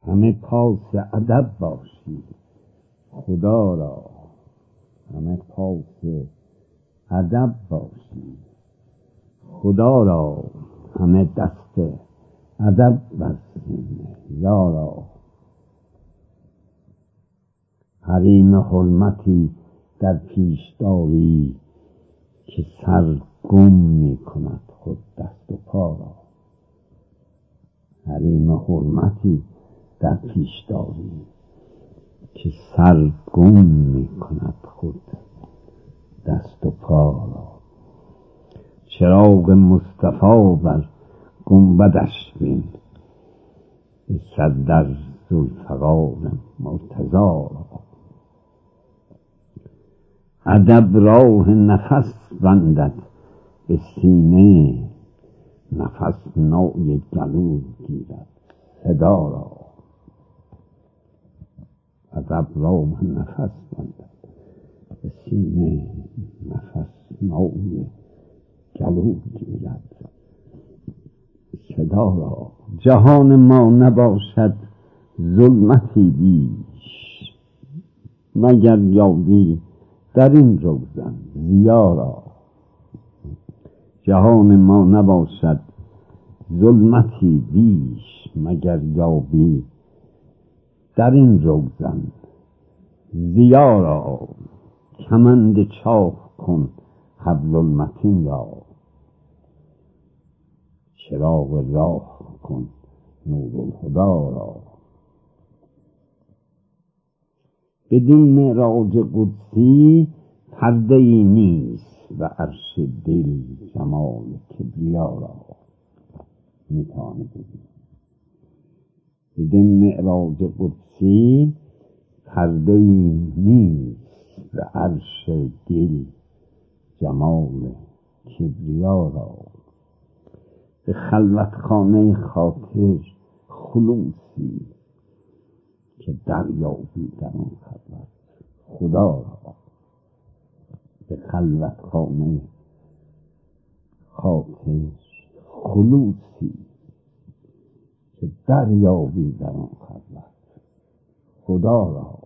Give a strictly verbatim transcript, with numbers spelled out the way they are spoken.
همه پاس ادب باشی خدا را، همه پاس ادب باشی خدا را، همه دست ادب بر سینه یارا. حریم حرمتی در پیش داری که سر گم می کند خود دست و پا را. حریم حرمتی در پیش داری که سر گم می کند خود دست و پا را. چراغ مصطفی بر گنبدش بین، صدر ذوالفقار مرتضی را. ادب راه نفس بندد به سینه، نفس نای گلو گیرد صدا را. ادب راه نفس بندد به سینه، نفس نای گلو گیرد صدا را. جهان ما نباشد ظلمتی بیش، مگر یابی در این روزن ضیا را. جهان ما نباشد ظلمتی بیش، مگر یابی در این روزن ضیا را. کمند چاک کن حبل المتین را، چراغ راه کن نورالهدی را. بدین معراج قدسی پرده ای نیست و عرش دل جمال کبریا را. میتوانی ببین بدین معراج قدسی پرده ای نیست و عرش دل جمال کبریا را. به خلوتخانه خاطر خلوصی که دریابی در آن خلوت خدا را. به خلوتخانه خاطر خلوصی که دریابی در آن خلوت خدا را.